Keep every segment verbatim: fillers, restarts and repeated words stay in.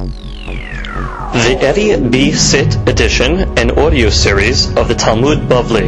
The Eddie B. Sit edition and audio series of the Talmud Bavli.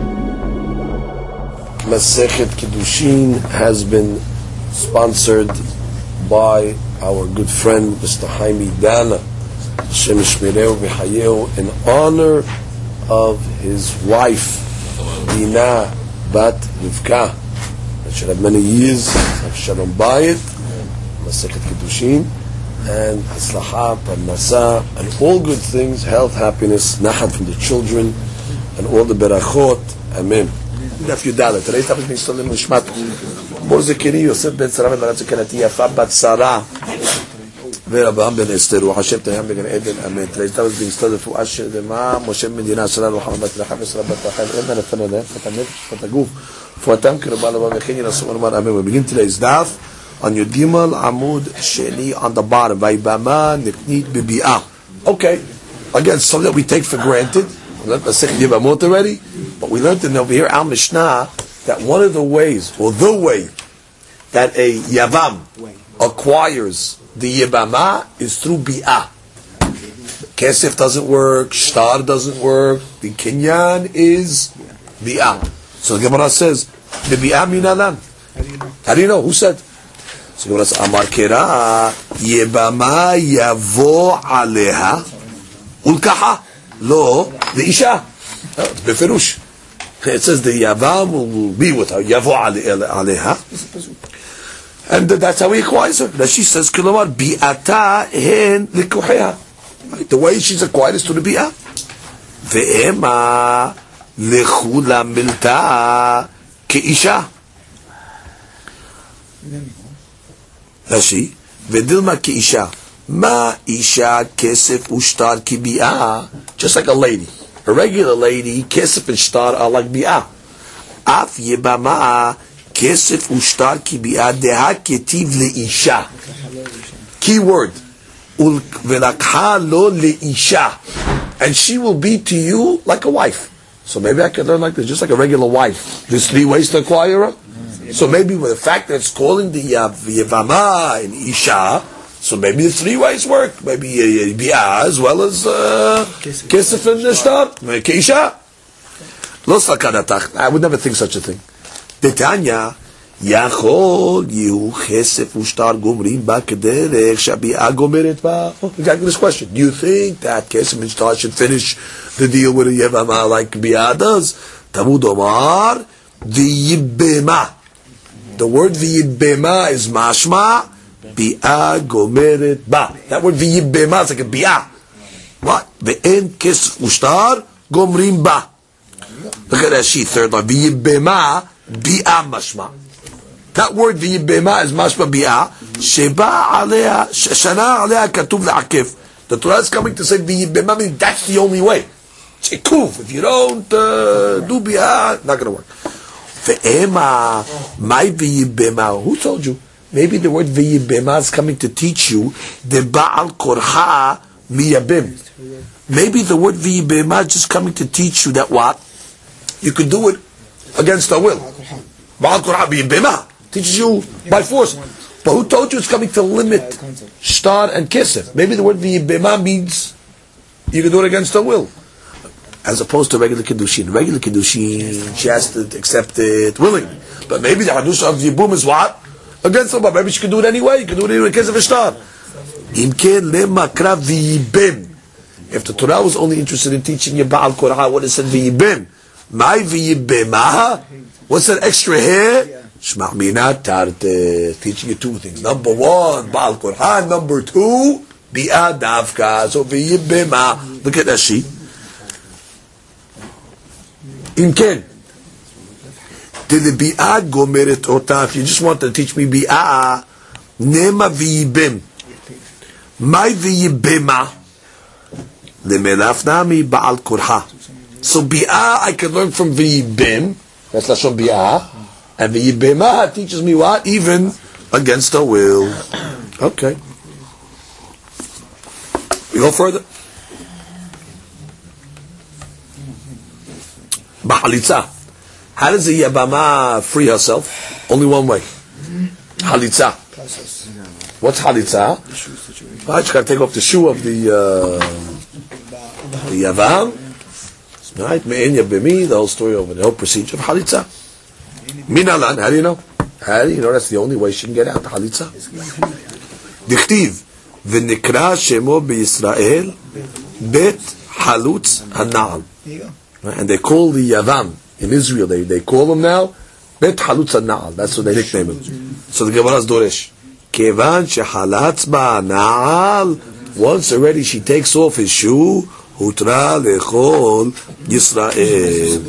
Masechet Kiddushin has been sponsored by our good friend Mister Haimi Dana, Hashem Yishmereu V'Hayeu, in honor of his wife Dina Bat Rivka, that should have many years of Shalom Bayit, Masechet Kiddushin, and Haslaha, Parnasa, and all good things, health, happiness, Nachat from the children, and all the Berachot. Amen. דף י"ד, תראי תמיד מסתובב נשמת מור זקני יוסף בן שרה ובנת זקנתי יפה בת שרה ורבם בן אסתר וחשב תהם בגן עדן אמן. תראי תמיד מסתובב פועה שלמה משה מדינה שלנו וחמד בת לחם עשרה בת לחם אין נתנו להם פת הנפש פת הגוף פואתם כרבה לבא וכן ינסו ונאמר אמן. We begin today's daf on Yud Gimel Amud Sheni on the bottom. Vayibama niknit bebi'ah. Okay, again, something that we take for granted. We learned Masechet Yevamot already, but we learned in over here Al Mishnah that one of the ways, or the way, that a Yavam acquires the Yevamah is through Bi'ah. Kesef doesn't work, Shtar doesn't work, the Kinyan is Bi'ah. So the Gemara says, the Bi'ah minalan. How do you know? Who said? So the Gemara says, Amar Kera, Yevamah yavo aleha, ulkaha. Lo, the Isha. Beferush. It says the Yavam will be with her. Yavo aleha. And that's how he acquires her. That she says, Kilomar, bi'ata hen likuheha. The way she's acquired is to the bi'ah. Ve'ema lechula milta ke'isha. That's she. Ve'dilma ke'isha. Ma isha kesef ushtar ki bi'ah. Just like a lady. A regular lady, kesef and shtar are like bi'ah. Af yebama kesef ushtar ki bi'ah deha ketiv le'isha. Key word. Ul velakha lo le'isha. And she will be to you like a wife. So maybe I can learn like this, just like a regular wife. There's three ways to acquire her. So maybe with the fact that it's calling the yevama and isha, so maybe the three ways work. Maybe uh, bi'ah as well as kesef and shtar. Keisha. Lo sakanatach. I would never think such a thing. Detanya yachol yehu kesef ushtar gomrim ba kederech shabi'ah gomeret ba. Exactly this question. Do you think that kesef and shtar should finish the deal with a yevama like bi'ah does? Tamud omar v'yibema. The word v'yibema is mashma. Bi'ah gomeret ba. That word v'yibema is like a bi'ah. What? Ve'en kesef ushtar gomrim ba. Look at that sheet, third line. V'yibema bi'ah mashma. That word v'yibema is mashma bi'ah. Sheba alea, shana alea katuv le'akif. The Torah is coming to say v'yibema means that's the only way. It's a kuv. If you don't uh, do bi'ah, not going to work. Ve'ema, my v'yibema. Who told you? Maybe the word v'yibema is coming to teach you the ba'al korha miyabim. Maybe the word v'yibema is just coming to teach you that what? You could do it against our will. Ba'al korha miyabima teaches you by force. But who told you it's coming to limit shtar and kesef? Maybe the word v'yibema means you can do it against our will. As opposed to regular kiddushin. Regular kiddushin, she has to accept it willingly. But maybe the hadush of yibum is what? Against her, but maybe she can do it anyway. You can do it in case of a shtar. If the Torah was only interested in teaching you Ba'al Korah, what it said v'yibim? My v'yibimah? What's that extra here? Shma' mina tarte. Teaching you two things. Number one, Ba'al Korah. Number two, bi'ah davka. So v'yibimah. Look at that sheet. Imken. Did the bi'ah gomeret ota? If you just want to teach me bi'ah, nema v'yibim. My v'yibima. Lemelaf nami ba'al korha. So bi'ah I can learn from v'yibim. That's lashon bi'ah. And v'yibima teaches me what? Even against her will. Okay. We go further. Ba'alitza. How does the Yabama free herself? Only one way. Halitza. What's Halitza? Right, you got to take off the shoe of the uh, the yavam. Right, me'enya b'mi, the whole story over the whole procedure of halitza. Minalan, how do you know? How do you know that's the only way she can get out? Halitza. Dichtiv v'nikra shemo b'Yisrael bet halutz hanal. And they call the yavam in Israel. They they call them now bet halutz hanal. That's what they nickname him. So the Gemara's doresh. Kevan shehalatz ba'anal. Once already she takes off his shoe. Hutra lechol Yisrael.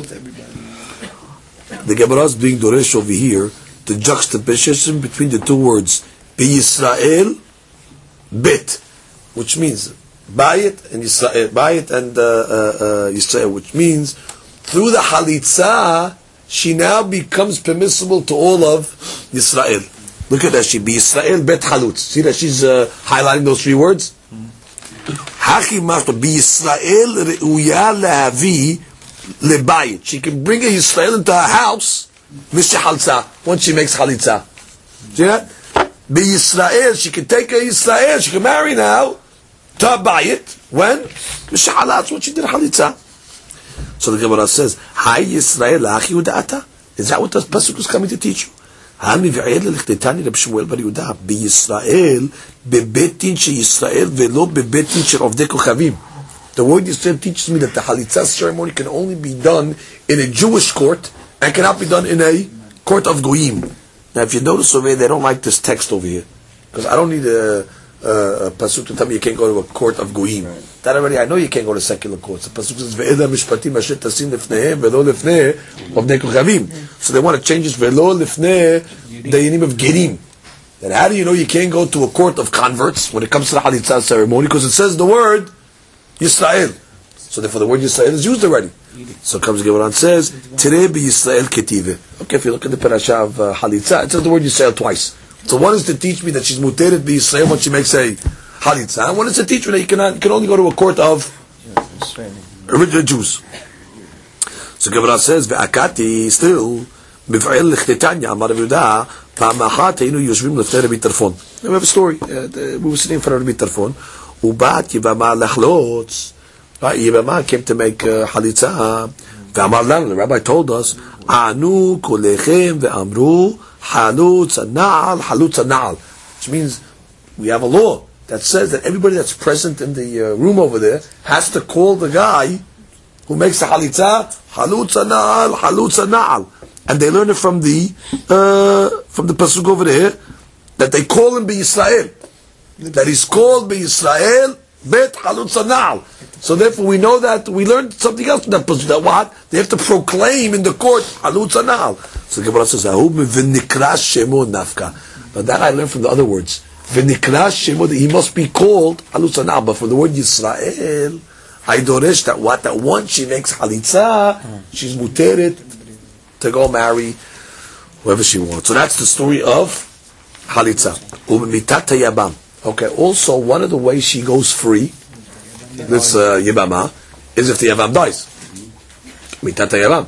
The Gemara is being doresh over here. The juxtaposition between the two words be Yisrael bet, which means bayit and Yisrael, bayit and uh, uh, uh, Yisrael, which means through the halitza she now becomes permissible to all of Yisrael. Look at that, she be Yisrael bet halutz. See that she's uh, highlighting those three words. Hachi mashma be Yisrael reuya lehavi lebayit. She can bring a Yisrael into her house. Misha halza once she makes halitza. See that? Be Yisrael, she can take a Yisrael, she can marry now to bayit when Misha halatz when she did halitza. So the Gemara says, "Hi Yisrael lachi udata." Is that what the pasuk is coming to teach you? Hami v'ayel lechtitani Reb Shmuel bar Yehuda be Yisrael bebetin she Yisrael velo bebetin she ovdei kochavim. The word Yisrael teaches me that the halitza ceremony can only be done in a Jewish court and cannot be done in a court of goyim. Now, if you notice over here, they don't like this text over here because I don't need a, a, a pasuk to tell me you can't go to a court of goyim. Right. That already, I know you can't go to secular courts. The pasuk says ve'eda mishpatim asher tasim lefnehem velo lefneh ovnei kochavim. So they want to change this velo lefneh dayanim of gerim. Then how do you know you can't go to a court of converts when it comes to the halitza ceremony? Because it says the word Yisrael. So therefore the word Yisrael is used already. So comes the Gemara and says, Tirei be Yisrael ketive. Okay, if you look at the parasha of uh, halitza, it says the word Yisrael twice. So one is to teach me that she's muteret be Yisrael when she makes a halitza, and one is to teach me that you cannot, you can only go to a court of original Jews. So Gemara says, ve'akati still miv'el lechdetanya amar Yehuda pa'amachat heinu yoshvim lefnei Rabbi Tarfon. We have a story. Uh, we were sitting in front of Rabbi Tarfon. Ubat yivama lechlotz. Right, Yibama came to make uh, halitza. The rabbi told us, Anu kolechem ve'amru halutz anal halutz anal, which means we have a law that says that everybody that's present in the uh, room over there has to call the guy who makes the halitza halutz anal halutz anal, and they learn it from the uh, from the pasuk over there that they call him be Yisrael, that he's called be Yisrael bet halutz anal. So therefore we know that we learned something else from that pasuk, that what? They have to proclaim in the court halutz anal. So the Gemara says, v'nikra shemo nafka. But that I learned from the other words. V'nikra shemo, that he must be called halutz anal. But from the word Yisrael, I doresh that what? That once she makes halitza, she's muteret to go marry whoever she wants. So that's the story of halitza. U'mitat yabam. Okay, also one of the ways she goes free, this uh, Yibama, is if the Yavam dies. Mitat Yavam.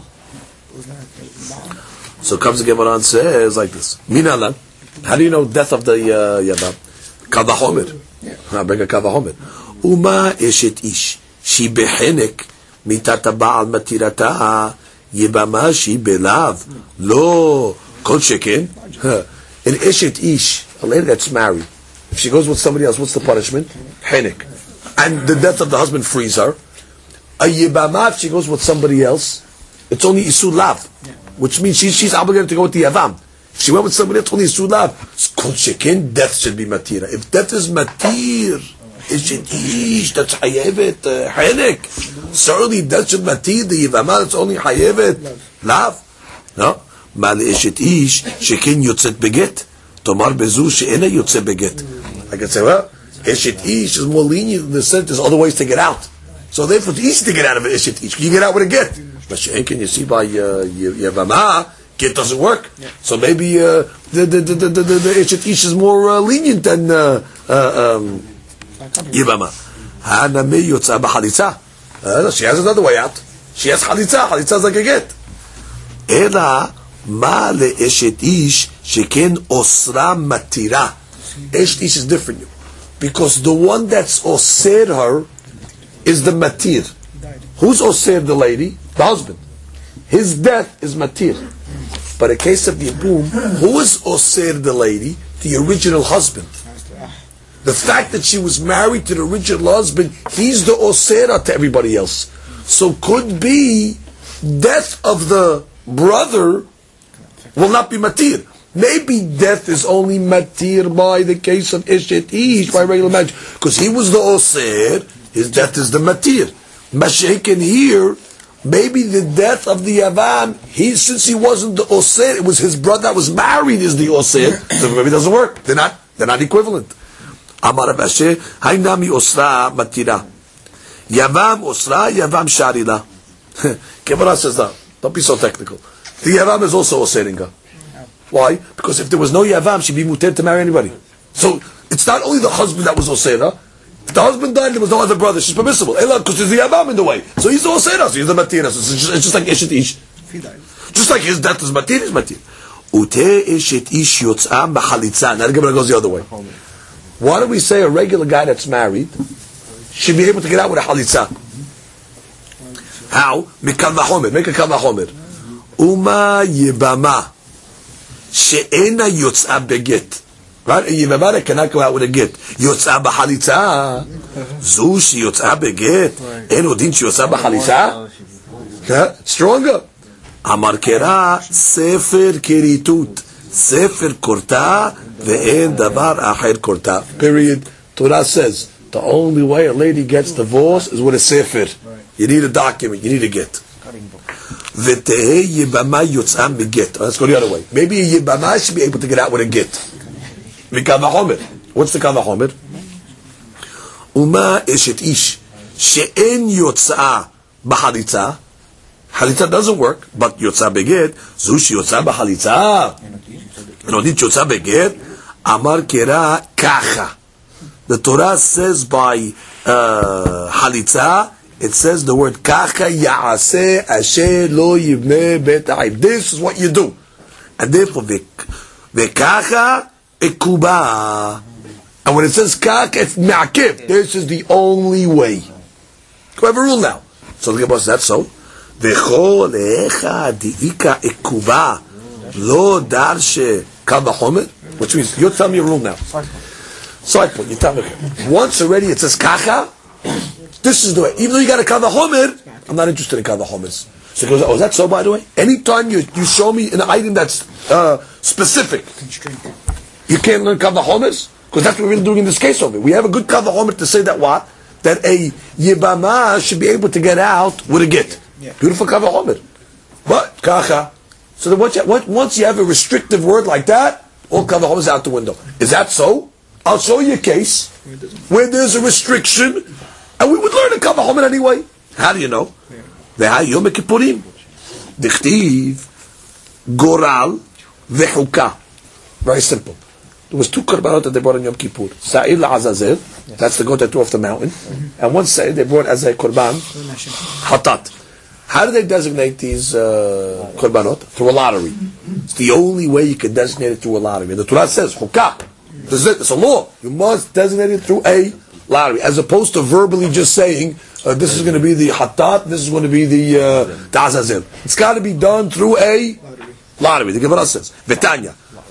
So comes the Gemara and says like this. Minalan. How do you know death of the uh, Yavam? Kavahomer. I bring a Kavahomer. Uma eshet ish. She behenek mitat ba'al matirata Yibama she belav. Lo kol shekin. An eshet ish, a lady that's married. If she goes with somebody else, what's the punishment? Henek. And the death of the husband frees her. A yibama, if she goes with somebody else, it's only isur lav, which means she's, she's obligated to go with the yavam. If she went with somebody else, only isur lav. Kol shekin, death should be matira. If death is matir, ishet ish, that's hayevet, uh, henek. Certainly death should matir, the yibama, it's only hayevet, lav. No? Mal ishet ish, shekin yotzet beget. Tomar bezu she'ena yotzet beget. I can say, well, Eshet Ish is more lenient in the sense there's other ways to get out. So therefore it's easy to get out of an Eshet Ish. You get out with a get. But She'en, can you see by uh, Yavama, get doesn't work. Yeah. So maybe uh, the, the, the, the, the, the Eshet Ish is more uh, lenient than uh, uh, um, Yavama. Haname Yotza B'Halitza. She has another way out. She has Halitza. Halitza is like a get. Ela ma le'eshet ish sheken osra matira. Eshet ish is different. Because the one that's osir her is the matir. Who's osir the lady? The husband. His death is matir. But in case of Yibum, who is osir the lady? The original husband. The fact that she was married to the original husband, he's the osira to everybody else. So could be death of the brother will not be matir. Maybe death is only matir by the case of Ishet Ish, by regular marriage. Because he was the osir, his death is the matir. Mashiach here, maybe the death of the Yavam, he, since he wasn't the osir, it was his brother that was married is the osir, so maybe it doesn't work. They're not, they're not equivalent. Amar Rav Ashi, Hainami osra matira. Yavam osra, Yavam sharila. Gemara says that. Don't be so technical. The Yavam is also oseringa. Why? Because if there was no Yavam, she'd be muter to marry anybody. So it's not only the husband that was osera. If the husband died, there was no other brother. She's permissible. Because there's the Yavam in the way. So he's the osera. So he's the matira. So it's just, it's just like Eshet Ish. Just like his death is matir, is matir. Ute Eshet Ish yotzam b'chalitza. Now the Gemara goes the other way. Why do we say a regular guy that's married should be able to get out with a halitza? How? Mikal vachomer. Make a kal vachomer. Uma yibama she'ena yotzah beget. Right? A yibama that cannot go out with a get. Yotzah b'halitza. Zu she yotzah beget. Eno din she yotzah b'halitza. Stronger. Amar kera sefer keritut. Sefer korta ve'en davar acher korta. Period. Torah says the only way a lady gets divorced is with a sefer. You need a document. You need a get. V'tehe yibama yotzam beget. Let's go the other way. Maybe a yibama should be able to get out with a get. Mikal vachomer. What's the kal vachomer? Uma eshet ish she'en yotzah b'halitza. Halitza doesn't work, but yotzah beget. Zushi yotzah b'halitza. No need yotzah beget. Amar kera kacha. The Torah says by uh, halitza, it says the word kacha ya'aseh asher lo yibneh bet ha'ib. This is what you do, and therefore v'kacha ekuba. And when it says kacha, it's ma'akev. This is the only way. We have a rule now. So the Gemara says that's so. V'chol lecha diika ekuba lo darshe kal vachomer, which means you're telling me a rule now. Side point. You tell me. Once already it says kacha. This is the way. Even though you got a kal vachomer, I'm not interested in kal vachomers. So he goes, oh, is that so? By the way, anytime you you show me an item that's uh, specific, you can't learn kal vachomers because that's what we're really doing in this case over. We have a good kal vachomer to say that what that a yibama should be able to get out with a get. Yeah. Beautiful kal vachomer, but kacha. So then once you, once you have a restrictive word like that, all kal vachomers out the window. Is that so? I'll show you a case where there's a restriction, and we would learn a kal vachomer anyway. How do you know? Ve'ha Yom Kippurim, dichtiv goral ve'huka. Very simple. There was two korbanot that they brought in Yom Kippur. Sa'ir la'azazel, that's the goat that threw off the mountain, and one sa'ir they brought as a korban hatat. How do they designate these uh, korbanot? Through a lottery. It's the only way you can designate it through a lottery. And the Torah says hukah. This is it. It's a law. You must designate it through a lottery, as opposed to verbally just saying, uh, this is going to be the hatat, this is going to be the uh, ta'azazel. It's got to be done through a lottery. The Gemara says, Vetanya,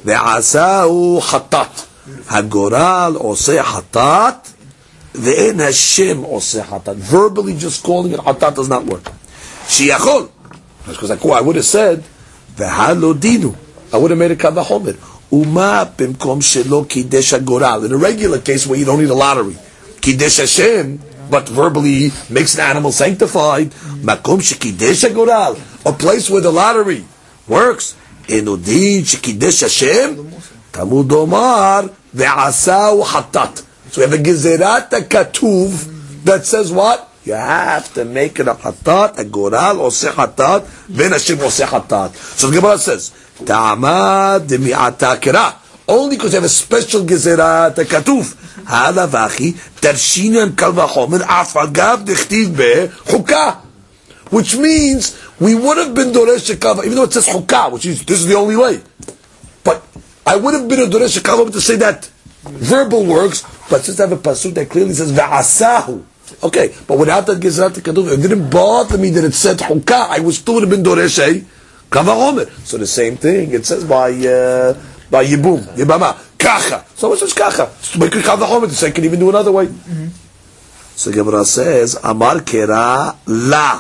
ve'asau hatat, hagoral oseh hatat, ve'en Hashem oseh hatat. Verbally just calling it hatat does not work. Shiyachol. Because like, oh, I would have said, ve'halodinu. I would have made a kal vachomer. Uma bimkom shelo kidesh hagoral. In a regular case where you don't need a lottery, kidesh Hashem, but verbally makes an animal sanctified. Makom shekidesh hagoral, a place where the lottery works. Enodin shekidesh Hashem, Talmud omar ve'asau hatat. So we have a gezerat katuv that says what? You have to make it a hatat, a goral, or se hatat, ben Hashem or se hatat. So the Gemara says, ta'amad mi'ata kera. Only because you have a special gezerat, a katuf. Hala vachi, tarshinam kal vachomer, afagav dechtiv be chukah. Which means, we would have been doresh shekava, even though it says chukah, which is, this is the only way. But, I would have been a doresh shekava to say that verbal works, but just have a pasuk that clearly says ve'asahu. Okay, but without that Gezrat Ketuv, it didn't bother me that it said Chukah. I was still have been Doreshei Kavaromer. So the same thing, it says by uh, by Yibum, Yibama, Kacha. So it says Kacha. So make Kavaromer to say, can even do another way. Mm-hmm. So Gemara says, Amar Kera La.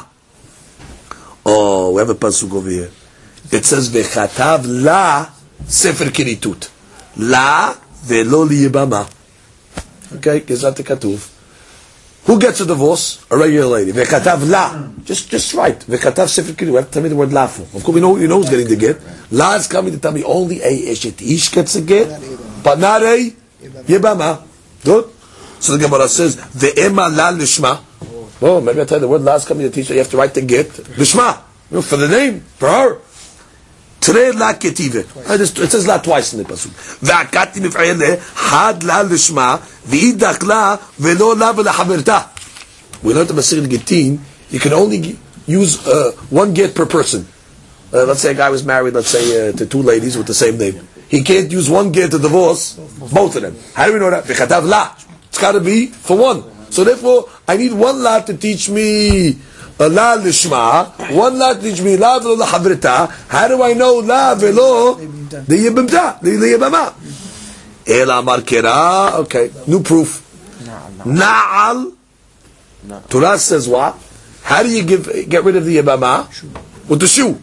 Oh, we have a pasuk over here. It says Vechatav La Sefer Kiritut. La Velo Liyibama. Okay, Gezrat Ketuv. Who gets a divorce? A regular lady. Vekatav la. Just, just right. Vekatav sefer kiri. We have to tell me the word la for. Of course, we know, you know who's getting the get. La is coming to tell me only a eshet ish gets a get, but not a yibama. Good? So the Gemara says, ve'ema la lishma. Oh, maybe I tell you the word la is coming to teach you. You have to write the get. Lishma. You know, for the name. For her. Today la ketive. It says la twice in the pasuk. Ve'akati mif'ayele had la lishma v'idach la ve'lo la v'lahaverta. We learned the Masechet Gittin. You can only use uh, one get per person. Uh, let's say a guy was married, let's say, uh, to two ladies with the same name. He can't use one get to divorce both of them. How do we know that? V'chatav la. It's got to be for one. So therefore, I need one la to teach me a la lishma, one la to teach me la velo la havrita. How do I know la velo the yibimta, the yibama? Ela markera. Okay, new proof. Na'al. Torah says what? How do you give get rid of the yibama? With the shoe.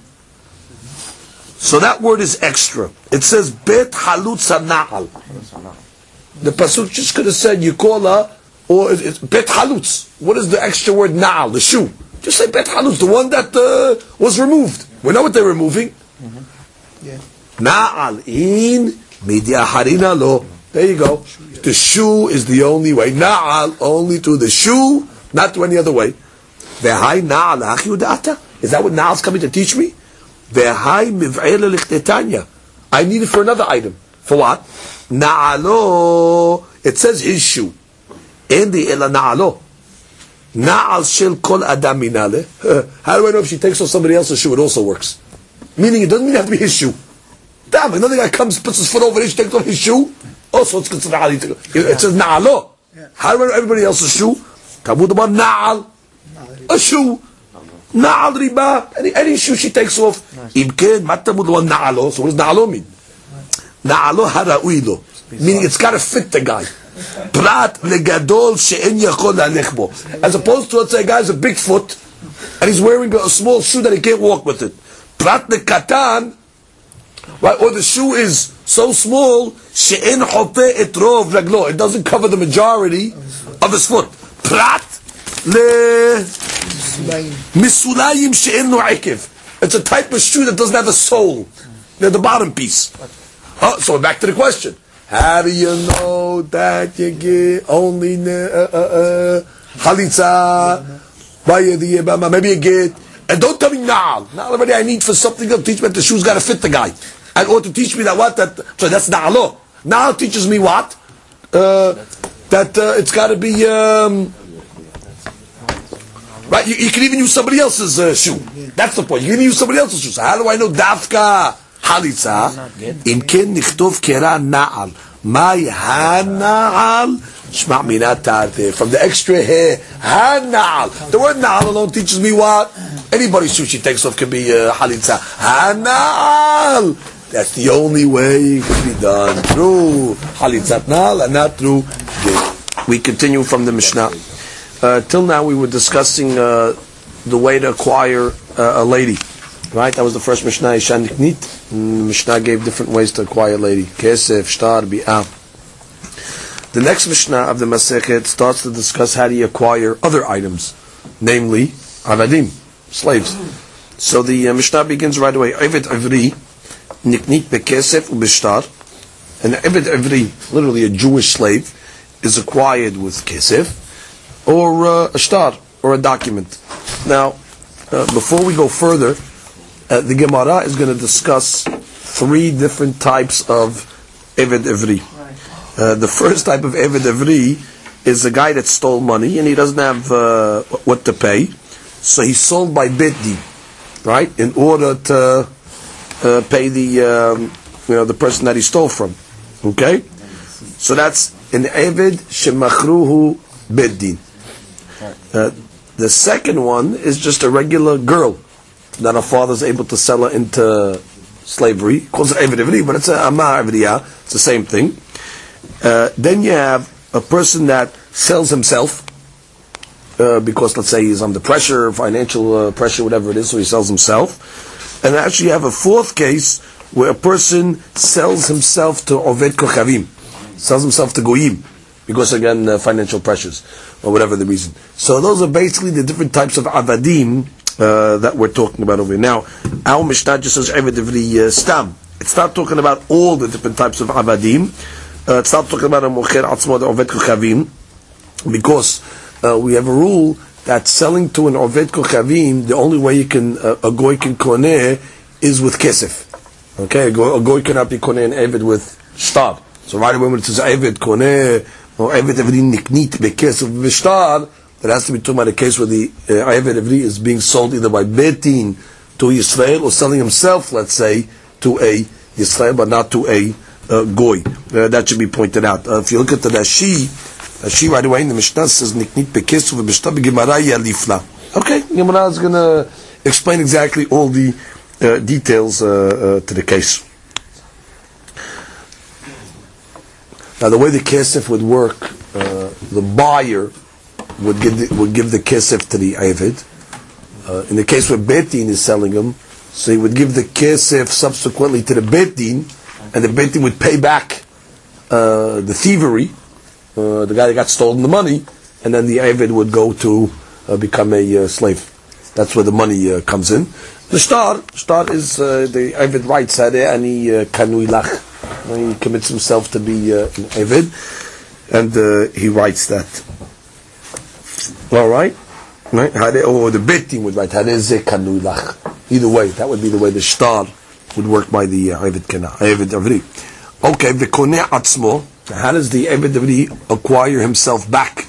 So that word is extra. It says bet halutza na'al. The pasuk just could have said you call her, or it's bet halutz. What is the extra word na'al? The shoe. Just say bet halutz, the one that uh, was removed. We know what they're removing. Mm-hmm. Yeah. Na'al in media harina lo. There you go. The shoe is the only way. Na'al only to the shoe, not to any other way. V'hai na'al achi udata. Is that what na'al's coming to teach me? V'hai miv'ele lichtetanya. I need it for another item. For what? Na'alo. It says his shoe. Endi ela na'alo. Na'al shel kol adam minale. How do I know if she takes off somebody else's shoe, it also works? Meaning it doesn't even have to be his shoe. Damn, another guy comes, puts his foot over it, she takes off his shoe, also it's considered na'al. It says na'alo. How do I know everybody else's shoe? Talmud about na'al. A shoe. Na'al riba. Any, any shoe she takes off. Imken, matamud wa na'alo. So what does na'alo mean? Na'alo hara'uilo. Meaning it's got to fit the guy. Prat legadol she'en yachol lalech bo. As opposed to, let's say a guy's a big foot and he's wearing a small shoe that he can't walk with it. Prat lekatan, right? Or the shoe is so small she'en hope et rov raglo. It doesn't cover the majority of his foot. Prat le misulayim she'en no ekev. It's a type of shoe that doesn't have a sole. They're the bottom piece. Oh, so back to the question. How do you know that you get only chalitza by the yibama? Maybe you get, and don't tell me na'al. Na'al already I need for something else. Teach me that the shoe's got to fit the guy, and or to teach me that what that. So that's na'alo. Na'al teaches me what? Uh, that uh, it's got to be um, right. You, you can even use somebody else's uh, shoe. That's the point. You can even use somebody else's shoe. So how do I know dafka? Halitza, im ken nichtov kera na'al. My ha-na'al, shma' mina tarte. From the extra hair, ha-na'al. The word na'al alone teaches me what? Anybody's shoe she takes off can be uh, halitza. Ha-na'al. That's the only way it can be done. Through halitzat na'al and not through get. We continue from the Mishnah. Uh, till now we were discussing uh, the way to acquire uh, a lady. Right, that was the first Mishnah. Isha niknit. Mishnah gave different ways to acquire a lady. Kesef, shtar, bi'ah. The next Mishnah of the Masechet starts to discuss how do you acquire other items, namely avadim, slaves. So the uh, Mishnah begins right away. Eved Ivri, niknit bekesef ubishtar. An Eved Ivri, literally a Jewish slave, is acquired with kesef or uh, a shtar or a document. Now, uh, before we go further. Uh, the Gemara is going to discuss three different types of Eved Ivri. Uh, the first type of Eved Ivri is a guy that stole money and he doesn't have uh, what to pay, so he's sold by Bet Din, right? In order to uh, pay the um, you know the person that he stole from. Okay, so that's an Eved shemachruhu beddin. Uh, the second one is just a regular girl that a father is able to sell her into slavery. He calls it Eved Ivri, but it's a Ama Ivriya. It's the same thing. Uh, then you have a person that sells himself uh, because, let's say, he's under pressure, financial uh, pressure, whatever it is, so he sells himself. And actually you have a fourth case where a person sells himself to Oved Kochavim, sells himself to Goyim, because again, uh, financial pressures, or whatever the reason. So those are basically the different types of avadim uh, that we're talking about over here. Now, our Mishnah just says Eved Ivri Stam. It's not talking about all the different types of avadim. Uh, it's not talking about a Mocher Atzmo, the Oved Kochavim, because uh, we have a rule that selling to an Oved Kochavim, the only way you can, uh, a goy can koneh is with kesef. Okay, a goy, a goy cannot be koneh and Eved with shtar. So right away when it says Eved koneh, or Eved Evri niknit bekesef v'shtar, that has to be talking about a case where the uh, Eved Evri is being sold either by Betin to Yisrael, or selling himself, let's say, to a Yisrael, but not to a uh, goy. Uh, that should be pointed out. Uh, if you look at the Rashi, Rashi right away in the Mishnah says niknit bekesef v'shtar b'gemara yalifla. Okay, Gemara is going to explain exactly all the uh, details uh, uh, to the case. Now, the way the kesef would work, uh, the buyer would give the, would give the kesef to the Eved. Uh, in the case where Betin is selling him, so he would give the kesef subsequently to the Betin, and the Betin would pay back uh, the thievery, uh, the guy that got stolen the money, and then the Eved would go to uh, become a uh, slave. That's where the money uh, comes in. The shtar, shtar is uh, the Eved writes ani kanui lach. He commits himself to be uh, an Eved, and uh, he writes that. All right, right? Or the Betin would write Hareze kanui lach. Either way, that would be the way the shtar would work by the uh, Eved Kana, Eved Avri. Okay, the koneh atzmo. How does the Eved Avri acquire himself back?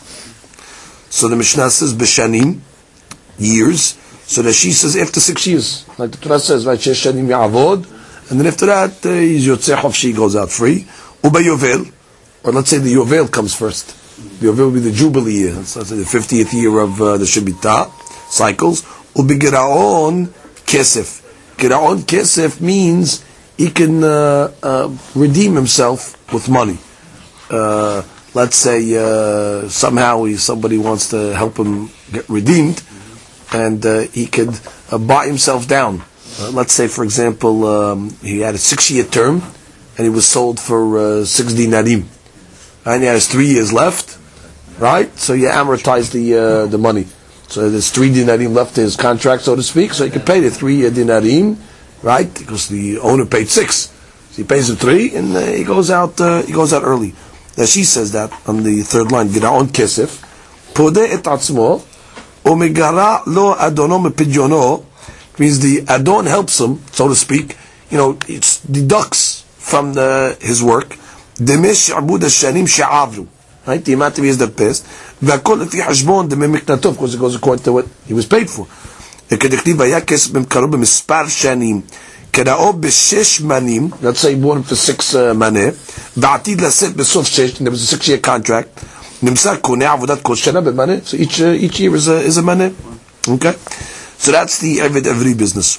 So the Mishnah says b'shanim, years. So that she says after six years, like the Torah says, right? Shesh shanim ya'avod. And then after that, uh, he's yotzei chofshi, goes out free. Uba yovel, or let's say the yovel comes first. The yovel will be the jubilee year. Let's say the fiftieth year of uh, the Shemitah cycles. Ubi giraon kesef. Giraon kesef means he can uh, uh, redeem himself with money. Uh, let's say uh, somehow he, somebody wants to help him get redeemed, and uh, he could uh, buy himself down. Uh, let's say, for example, um, he had a six-year term, and he was sold for uh, six dinarim. And he has three years left, right? So you amortize the uh, the money. So there's three dinarim left to his contract, so to speak. So he can pay the three uh, dinarim, right? Because the owner paid six, so he pays the three, and uh, he goes out. Uh, he goes out early. Now she says that on the third line, Giraon kesef, podeh et atzmo, umegara lo adono mepidyono. Means the Adon helps him, so to speak, you know, it deducts from the, his work, Demesh Abud Hashanim Sha'avru, right? The amount of years that passed, V'akol Lefi Hashbon Demem Miknatov, because it goes according to what he was paid for. Kedektiv Vaya Kesef B'mkaro B'mispar Shanim, Kedao B'shesh Manim, let's say he bought him for six uh, maneh, V'atid Laset B'sof Shesh, and there was a six-year contract, Nimsa Koneh Avodat Kol Shana B'maneh, so each, uh, each year is a, is a maneh, okay? So that's the Eved Evri business.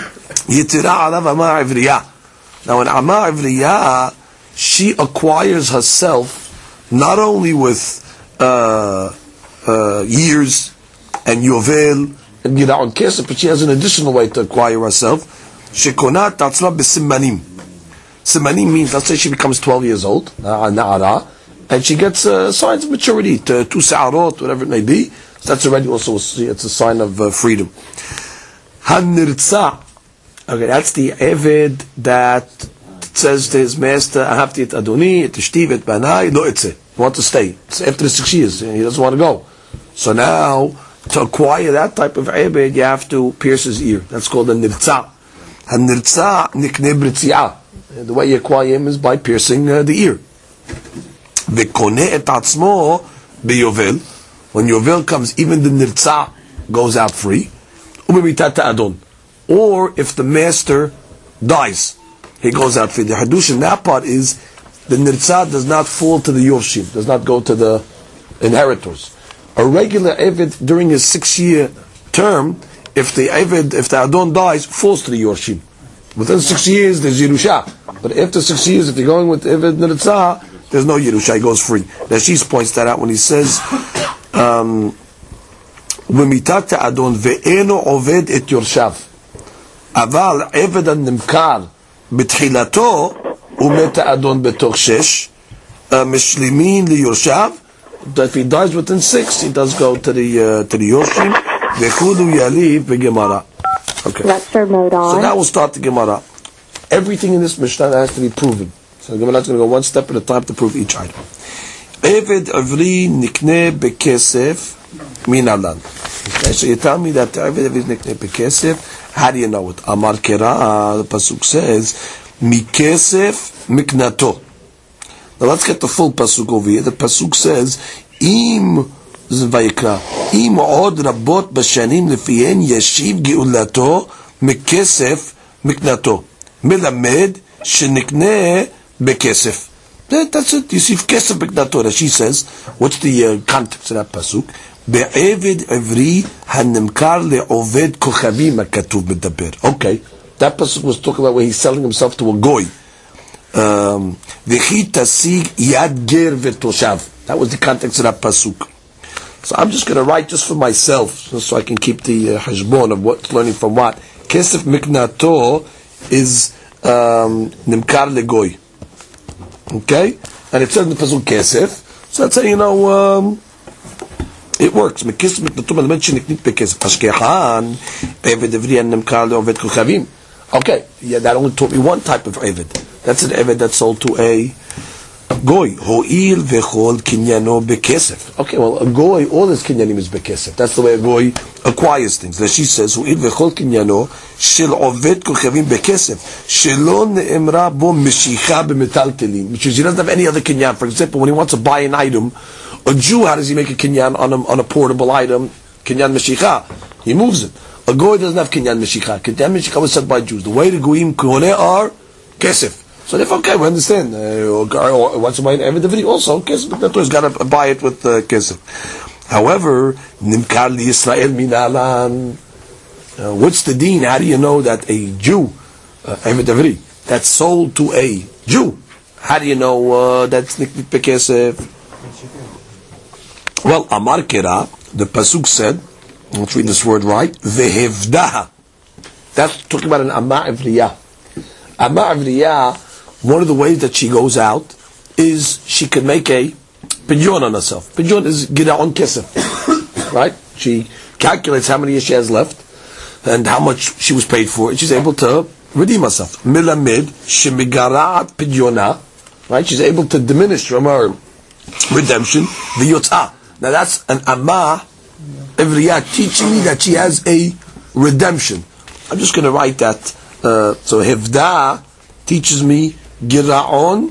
Yitira alav Ama Ivriya. Now in Ama Ivriya, she acquires herself not only with uh, uh, years and Yovel and Giraon Kesef, but she has an additional way to acquire herself. Shekonat tatzma b'simanim. Simanim means, let's say she becomes twelve years old, na'ara, and she gets uh, signs of maturity, to two sa'arot, whatever it may be. So that's already also, it's a sign of uh, freedom. Han-nirtza. Okay, that's the Eved that says to his master, Ahavti et Adoni, et Ishti, et Banai, lo etze. He wants to stay. It's after the six years, he doesn't want to go. So now, to acquire that type of Eved, you have to pierce his ear. That's called a nirtza. Han-nirtza nikne b'ritzi'ah. The way you acquire him is by piercing uh, the ear. V'koneh et atzmo b'yovel. When Yovel comes, even the nirtza goes out free. Adon. Or if the master dies, he goes out free. The hadush in that part is the nirtzah does not fall to the yorshim, does not go to the inheritors. A regular Eved during his six-year term, if the Eved, if the Adon dies, falls to the yorshim. Within six years, there's Yerusha. But after six years, if you're going with Eved Nirtzah, there's no Yerusha, he goes free. Rashish points that out when he says, um, ומיתת האדון ואינו עובד את יורשיו אבל עבד הנמכר בתחילתו ומת האדון בתוך שש משלימין ליורשיו. If he dies within six, he does go to the uh, to the yorshim. וכולו יליב בגמרא. Okay. Lecture mode on. So now we'll start the Gemara. Everything in this Mishnah has to be proven. So the Gemara is going to go one step at a time to prove each item. Eved avri nikne bekesef min alan. Okay, so you tell me that Eved avri nikne bekesef. How do you know it? Amar kera, the pasuk says, mikesef miknato. Now let's get the full pasuk over here. The pasuk says, im vayikra, im od rabot bashanim lefihen yashiv geulato mikesef miknato. Melamed shenikne bekesef. That's it. You see, kesef miknato. She says, what's the uh, context of that pasuk? Be'eved evri hanimkar le'oved kochavim hakatuv medaber. Okay, that pasuk was talking about where he's selling himself to a goy. Um, V'chi tasig yad ger v'toshav. That was the context of that pasuk. So I'm just going to write just for myself, so I can keep the uh, hashbon of what's learning from what. Kesef miknato is um, nimkar legoy. Okay? And it says in the pasuk kesef, so that's how you know um, it works. Mekesef miknato malamed sheniknit bekesef. Hashkehan, eved evri and nimkar leoved kochavim. Okay, yeah, that only taught me one type of eved. That's an eved that's sold to a goy. Ho'il vechol kinyano bekesef. Okay, well, a goy, all his kinyanim is bekesef. That's the way a goy acquires things. That she says, ho'il vechol kinyano shel oved kochavim bekesef shelo ne'emra bo meshicha b'metaltelim, which is he doesn't have any other kinyan. For example, when he wants to buy an item, a Jew, how does he make a kinyan on a, on a portable item? Kinyan meshicha. He moves it. A goy doesn't have kinyan meshicha. Kinyan meshicha was set by Jews. The way the goyim kohoneh are kesef. So if okay, we understand. Uh, or wants to buy an Eved Avri also kesef, but he's got to buy it with uh, kesef. However, nimkar li Yisrael minalan. What's the deen? How do you know that a Jew, uh, Eved Avri, that's sold to a Jew? How do you know uh, that's niknit bekesef? Well, Amar Kera, the pasuk said. Let's read this word right. Vehevdaha. That's talking about an Amma Ivriya. Amma Ivriya, one of the ways that she goes out is she can make a pidyon on herself. Pidyon is Gida'on Kesef. Right? She calculates how many years she has left and how much she was paid for, and she's able to redeem herself. Milamid, Shemigarat Pidyona. Right? She's able to diminish from her redemption. V'yotza. Now that's an Amma Ivriya teaching me that she has a redemption. I'm just going to write that. Uh, so Hevda teaches me Gira'on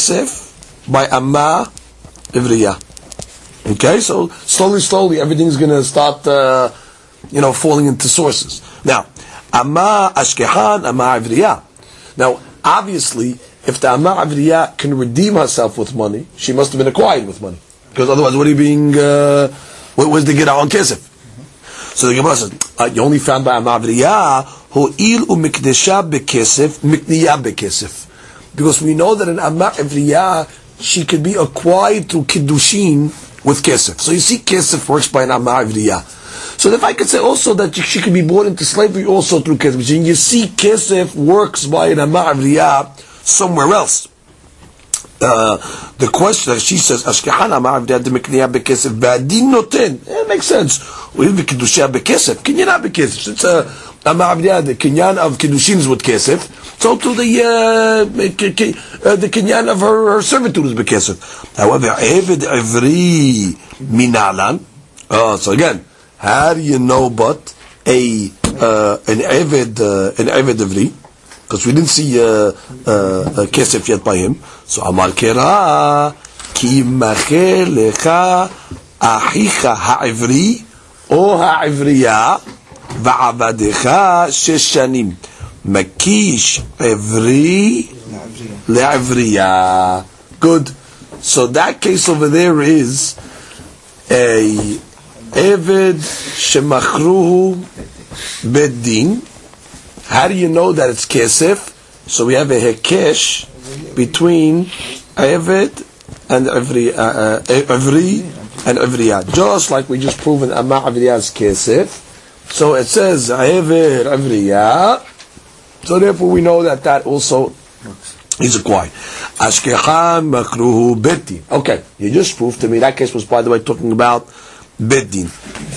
Kesef by Amma Ivriya. Okay, so slowly, slowly, everything's going to start, uh, you know, falling into sources. Now, Amma Ashkehan, Amma Ivriya. Now, obviously, if the Amma Ivriya can redeem herself with money, she must have been acquired with money. Because otherwise, what are you being... Uh, where's the Gira'on Kesef? So the Gemara says, uh, you only found by Amma Ivriya, Ho'il u'mikdesha bekesef, mikniya bekesef. Because we know that in Amma Ivriya, she could be acquired through Kiddushin with kesef. So you see, kesef works by an Amma Ivriya. So if I could say also that she could be brought into slavery also through kesef, and you see kesef works by an Amma Ivriya somewhere else. Uh, the question that she says, Ashkehan Amma Ivriya de mikniya bekesef, ba'adin noten. It makes sense. Ho'il v'kiddusha bekesef, kinyana bekesef. It's a Amma Ivriya, the kinyan of kiddushin is with kesef. So to the uh, the kinyan of her, her servitude is bekesef. However, Eved Ivri minalan. Uh, so again, how do you know but a uh, an Eved uh, an Eved Ivri? Because we didn't see uh, uh, kesef yet by him. So Amar Kera ki mache lecha achicha ha'ivri o ha'ivriya va'avadecha shesh shanim. Makish Ivri le'Ivriya. Good. So that case over there is a Eved Shemachruhu Beddin. How do you know that it's Kesef? So we have a Hekesh between Eved and Ivri, uh, uh, Ivri and Ivriya. Just like we just proven Amma Ivriya's Kesef. So it says Eved Ivriya. So therefore we know that that also is acquired. Ashkehan Makruhu Beddin. Okay, you just proved to me. That case was, by the way, talking about Beddin.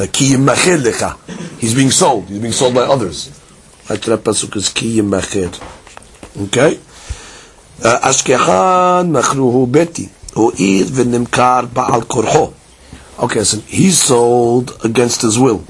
He's being sold. He's being sold by others. That pasuk is Ki Macher. Okay? Ashkehan Makruhu Beddin. U'id v'nimkar ba'al korho. Okay, so he's sold against his will.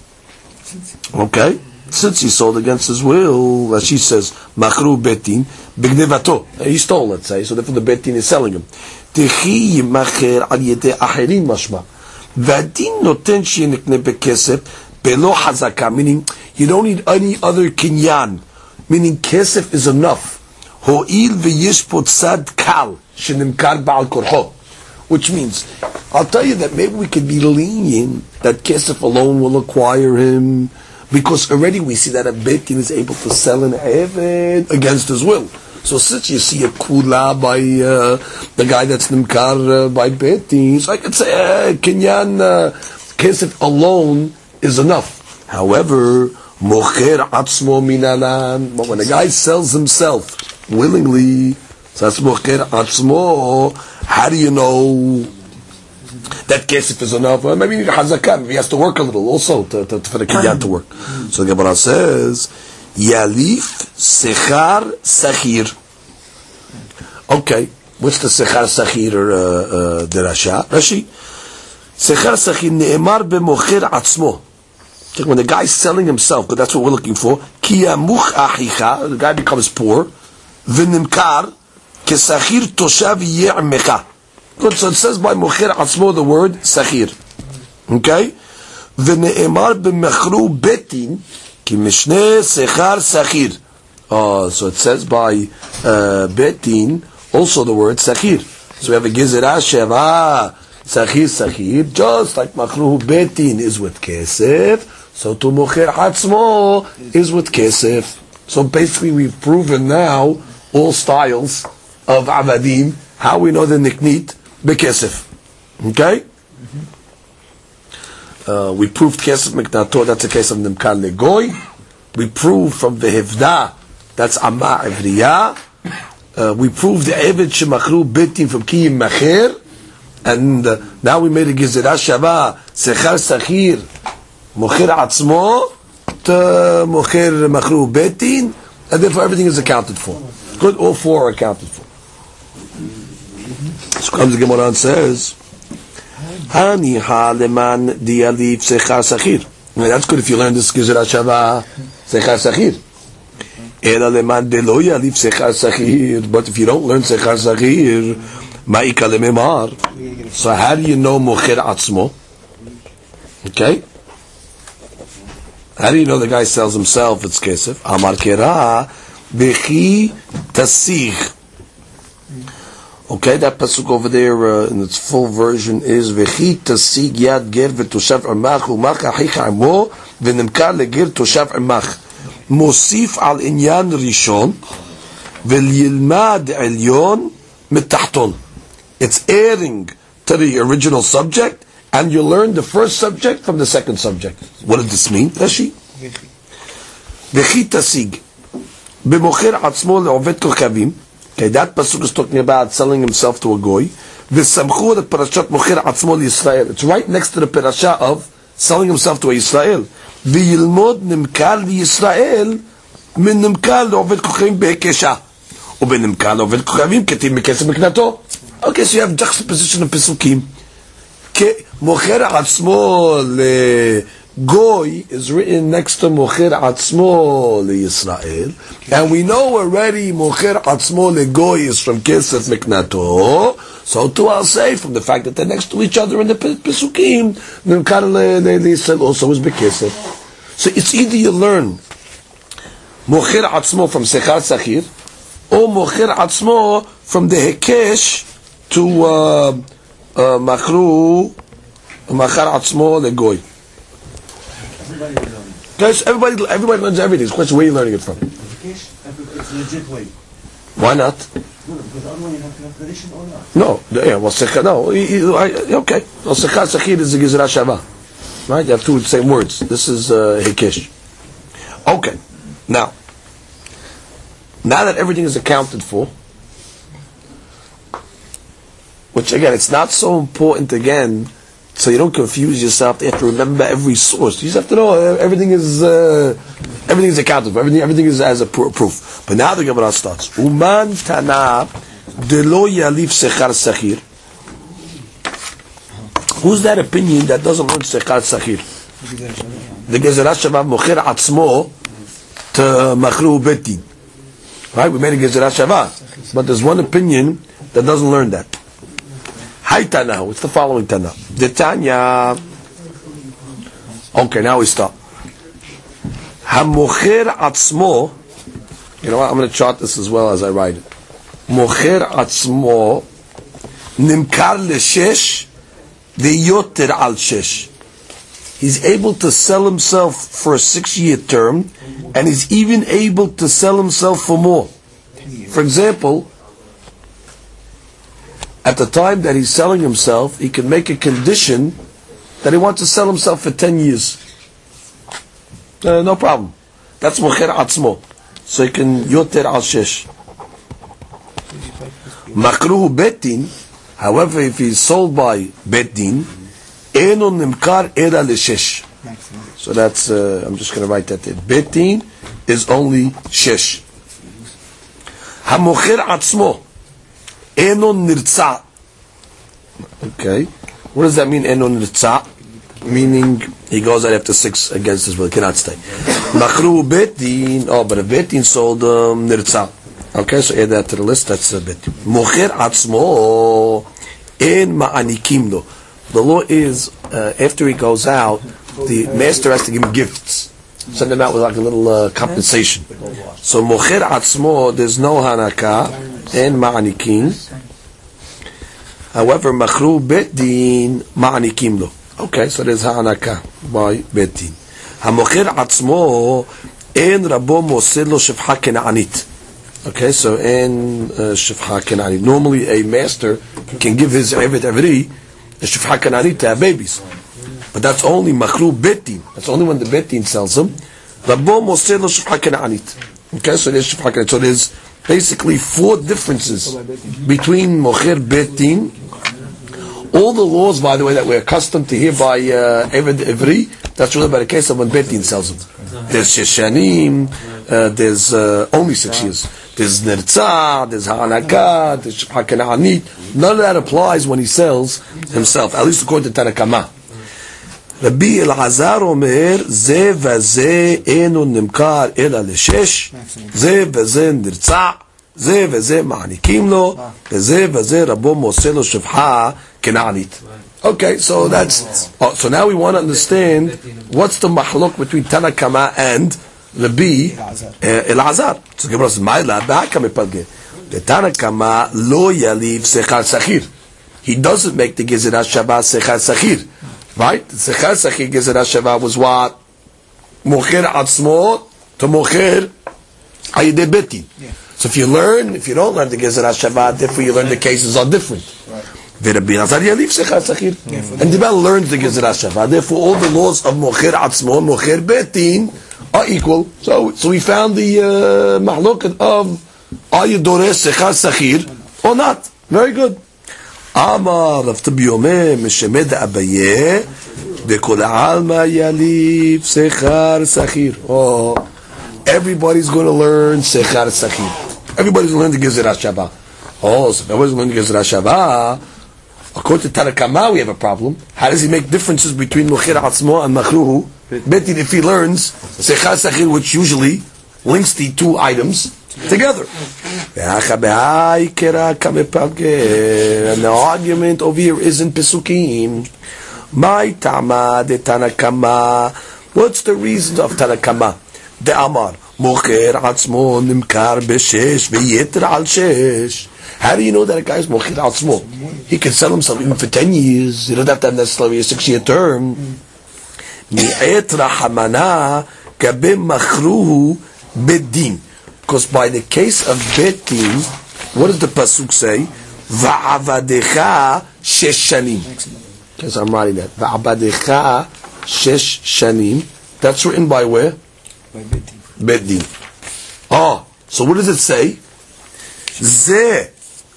Okay? Since he sold against his will, as she says, Makruhu Beddin, b'gnevato. He stole, let's say, so therefore the Beddin is selling him. Techi Macher al yedei acherin mashma. V'adin noten she'nikne bekesef belo hazaka, meaning you don't need any other kinyan, meaning kesef is enough. Ho'il v'yishpot sad kal shenimkar ba'al korho, which means, I'll tell you that maybe we could be lenient that kesef alone will acquire him, because already we see that a betin is able to sell an eved against his will. So since you see a kula by uh, the guy that's nimkar uh, by betin, so I could say uh, kinyan uh, kesef alone is enough. However, mocher atzmo minalan, but when a guy sells himself willingly, so that's mocher atzmo. How do you know that kesef is enough? Well, maybe hazakah, maybe he has to work a little also to, to, for the kinyan to work. So the Gemara says, Yalif sechar sachir. Okay, what's the sechar sachir uh, uh, derasha? Rashi, sechar sachir ne'emar b'mocher atzmo. When the guy's selling himself, because that's what we're looking for, ki yamuch achicha, the guy becomes poor, v'nimkar kesachir toshav ye'mecha. Good, so it says by mocher atzmo the word sachir. Okay? V'ne'emar b'mechru betin, ki mishne sechar sachir. Oh, so it says by uh, betin, also the word sachir. So we have a gizera sheva, sachir sachir, just like machru betin is with kesef, so to mocher atzmo is with kesef. So basically we've proven now all styles of avadim, how we know the niknit bekesef. Okay? Uh, we proved kesef miknato, that's a case of nimkar legoy. We proved from the hevda, that's amma ivriya. Uh, we proved the eved shemachru betin from kiyim macher. And uh, now we made a gizera shava, sechar sachir, mocher atzmo, to mocher machru betin, and therefore everything is accounted for. Good, all four are accounted for. So comes the Gemara and says, Hani ha'leman dialif sechar sachir. That's good if you learn this gizera shava, sechar sachir. Ela leman delo yalif sechar sachir. But if you don't learn sechar sachir, ma'ika lememar. So how do you know mocher atzmo? Okay? How do you know the guy sells himself? It's kesef. Amar kera bechi tasich. Okay, that pasuk over there uh, in its full version is vechi tasig yad ger v'toshav imach umach achicha imo v'nimkar legir toshav imach mosif al inyan rishon v'yilmad elyon mitachton. It's adding to the original subject, and you learn the first subject from the second subject. What does this mean, Rashi? Vechi tasig b'mocher atzmo le'ovet kochavim. Okay, that pasuk is talking about selling himself to a goy. V'samchu the parashat mocher atzmo l'Yisrael. It's right next to the parasha of selling himself to a Yisrael. V'yilmod nimkar l'Yisrael min nimkar le'ovet kochavim be'kesha. U'benimkar le'ovet kochavim ketiv mekesef miknato. Okay, so you have juxtaposition of pesukim. Mocher atzmo le-goy is written next to mocher atzmo le-Yisrael. And we know already mocher atzmo le-goy is from kesef miknato. So too I'll say, from the fact that they're next to each other in the pesukim, nimkar le-Yisrael also is bekesef. So it's either you learn mocher atzmo from sechar sachir, or mocher atzmo from the hekesh to uh, uh, Machru Machar Atzmo Legoy. Guys, everybody, everybody learns everything. It's a question where are you learning it from? It's a legit way. Why not? No, because otherwise you have to have tradition or not. No, yeah, well, sekha, no, okay. Well, sekha sachir is the Gezerah Shava. Right? You have two same words. This is uh, Hekesh. Okay. Now, now that everything is accounted for, which again, it's not so important again, so you don't confuse yourself. You have to remember every source. You just have to know everything is uh, everything is accounted for. Everything everything is as a pr- proof. But now the Gemara starts. Uman tana delo yalif sechar sachir. Who's that opinion that doesn't learn sechar sachir? The Gezerah Shava mocher atzmo to machru betin. Right? We made a Gezerah Shava, but there's one opinion that doesn't learn that. Hi Tana, what's the following Tana? The Tanya. Okay, now we stop. Hamocher atzmo. You know what? I'm going to chart this as well as I write it. Mocher atzmo nimkar leshesh veyoter al shesh. He's able to sell himself for a six-year term, and he's even able to sell himself for more. For example, at the time that he's selling himself, he can make a condition that he wants to sell himself for ten years. Uh, no problem. That's mocher atzmo. So he can yoter al shesh. Makruhu betin. However, if he's sold by betin, eno nimkar era leshesh. So that's. Uh, I'm just going to write that there. Betin is only shesh. Hamocher atzmo. Eno nirtza. Okay. What does that mean, eno nirtza? Meaning, he goes out after six against his will, cannot stay. Machru betin, oh, but a betin sold um, nirtza. Okay, so add that to the list, that's a betin. Mocher atzmo, en ma'anikim lo. The law is, uh, after he goes out, the master has to give him gifts. Send him out with like a little uh, compensation. So mocher atzmo, there's no hanaka, en ma'anikim. However, machru betin, ma'anikim lo. Okay, so there's ha'anaka by betin. Hamocher atzmo en rabo mosed lo shefcha kena'anit. Okay, so en shefcha kena'anit. Normally, a master can give his evet avri a shefcha kena'anit to have babies, but that's only machru betin. That's only when the betin sells them. Rabo mosed lo shefcha kena'anit. Okay, so there's shefcha kena'anit. So there's basically four differences between mocher betin. All the laws, by the way, that we're accustomed to hear by uh, Eved Ivri, that's really by the case of when Betin sells them. There's Sheshanim, uh, there's uh, only six years. There's Nirtza, there's Ha'anaka, there's Shefcha Kena'anit. None of that applies when he sells himself, at least according to Tanakama. Rabbi Elazar Omer, Ze v'ze enu nimkar ela leshesh, Ze v'ze nirtza, Ze v'ze ma'anikim lo, Ze v'ze rabo moseh lo shefcha kena'anit. Okay, so that's oh, so now we want to understand what's the mahluk between Tanakama and Rabbi Elazar. So Gemara says, "Ma'ila ba'akam epalge." The Tanakama lo yaliv sechar sachir. He doesn't make the Gezerah Shava sechar sachir, right? The sechar sachir Gezerah Shava was what mocher atzmo to mocher ayidei betin. So if you learn, if you don't learn the Gezerah Shava, therefore you learn the cases are different. Rabbi Elazar yaliv sechar sachir, and the Rebbe learns the Gezerah Shava. Therefore, all the laws of mocher atzmo and mocher betin are equal. So, so we found the uh, mahlokat of are you dores sechar sachir or not? Very good. Amar Rav Tabi Omer Meshemed Abaye Bekol Alma Yaliv Sechar Sachir. Oh, everybody's going to learn Sechar Sachir. Everybody's going to learn the Gezerah Shava. Oh, so everybody's going to learn the Gezerah Shava. According to Tanakama, we have a problem. How does he make differences between Mocher Atzmo and Machruhu? Betin, if he learns Sechar Sachir, which usually links the two items together. And the argument over here isn't Pesukim. My Tama de Tanakama. What's the reason of Tanakama? The Amar. Mocher Atzmo Nimkar Beshesh Veyeter Al Shesh. How do you know that a guy is mochir atzmo? He can sell himself even for ten years. He doesn't have to have necessarily a six-year term. Mi'et rahamana kabim machruhu bedin. Because by the case of bedin, what does the pasuk say? Va'avadecha shesh shanim. Because I'm writing that. Va'avadecha shesh shanim. That's written by where? By bedin. Bedin. Oh, so what does it say? Ze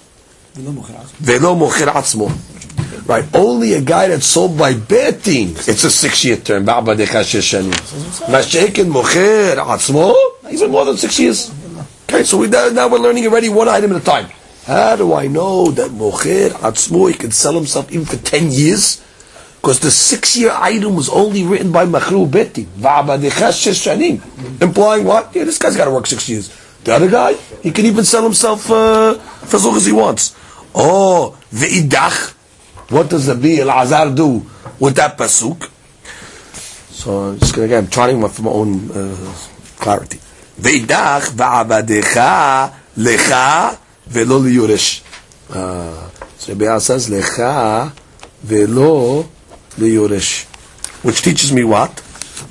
velo mocher atzmo. Right, only a guy that's sold by bedin, it's a six-year term. Va'avadecha shesh shanim. Masheken mocher atzmo, even more than six years. Okay, so we now we're learning already one item at a time. How do I know that mocher atzmo, he can sell himself even for ten years? Because the six-year item was only written by machru beti, va'abadecha shesh shanim, implying what? Yeah, this guy's got to work six years. The other guy, he can even sell himself uh, for as long as he wants. Oh, ve'idach. What does the Bi al-Azar do with that pasuk? So I'm just gonna again trying for my own uh, clarity. Ve'idach va'abadecha lecha ve'lo liyuresh. So Rabbi says lecha ve'lo liyuresh, which teaches me what?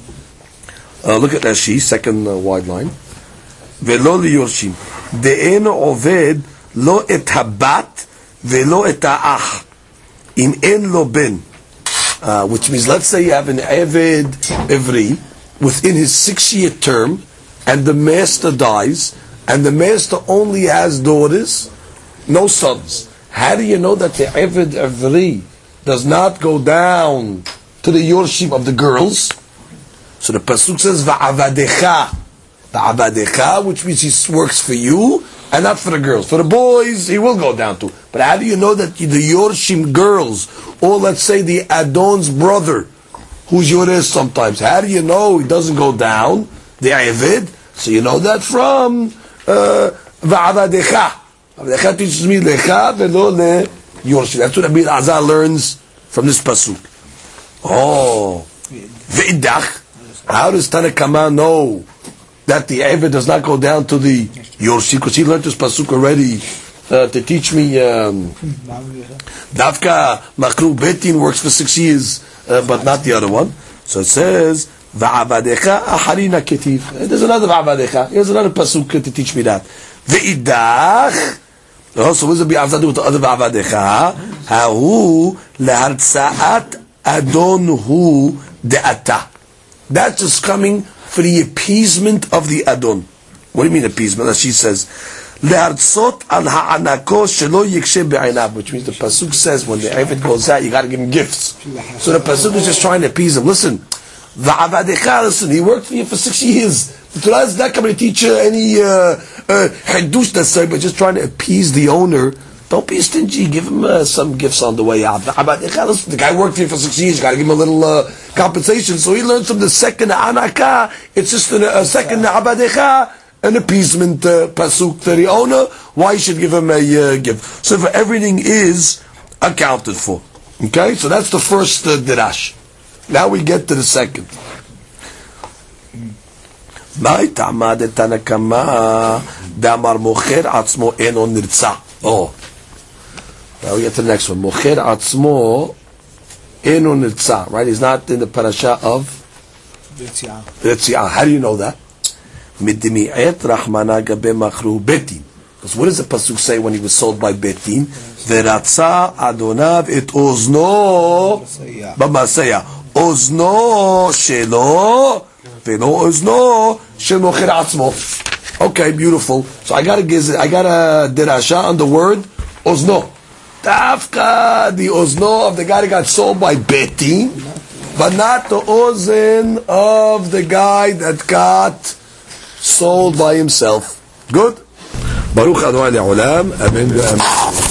Uh, look at Rashi, second uh, wide line. Ve'lo liyurshim. De'eno oved lo et habat ve'lo et ha'ach. In en lo ben, uh, which means, let's say you have an Eved Ivri within his six-year term, and the master dies, and the master only has daughters, no sons. How do you know that the Eved Ivri does not go down to the Yorshim of the girls? So the pasuk says va'avadecha, va'avadecha, which means he works for you and not for the girls. For the boys, he will go down to. But how do you know that the Yorshim girls, or let's say the Adon's brother, who's Yores sometimes, how do you know he doesn't go down, the Eved? So you know that from Va'avadecha. Va'avadecha teaches me Lecha velo le Yorshim. That's what Rabbi Azar learns from this pasuk. Oh, Ve'idach. How does Tanakama know that the Eved does not go down to the Yorshim? Because he learned this pasuk already uh, to teach me um, Davka Makru Betin works for six years, uh, but not the other one. So it says Va'avadecha Aharina Ketiv. There's another Va'avadecha. Here's another pasuk to teach me that. Ve'idach. Oh, so what does it be after do with the other Va'avadecha? Ha'hu lehartzaat adonhu de'ata. That's just coming for the appeasement of the Adon. What do you mean appeasement? As she says, lehartzot al ha'anako shelo yikshe be'ainav, which means the pasuk says when the Eved goes out, you got to give him gifts. So the pasuk is just trying to appease him. Listen, va'avadecha, listen, he worked for you for six years. The Torah is not coming to teach you any hadush uh, necessarily, but just trying to appease the owner. Don't be stingy. Give him uh, some gifts on the way out. Listen, the guy worked here for six years. You got to give him a little uh, compensation. So he learns from the second anaka. It's just a, a second abadecha, an appeasement uh, pasuk to the owner. Why you should give him a uh, gift? So for everything is accounted for. Okay, so that's the first uh, dirash. Now we get to the second. Oh. Now we get to the next one. Mocher atzmo eno nirtza. Right? He's not in the parasha of Yetziah. How do you know that? Midimi'et rachmana gabe machru betin. Because what does the pasuk say when he was sold by betin? Veratza adonav et ozno b'masaya. Ozno shelo velo ozno shel mocher atzmo. Okay, beautiful. So I got a I got a derasha on the word ozno. Tafka, the ozno of the guy that got sold by betin, but not the ozen of the guy that got sold by himself. Good. Baruch Adonai Le'olam. Amen.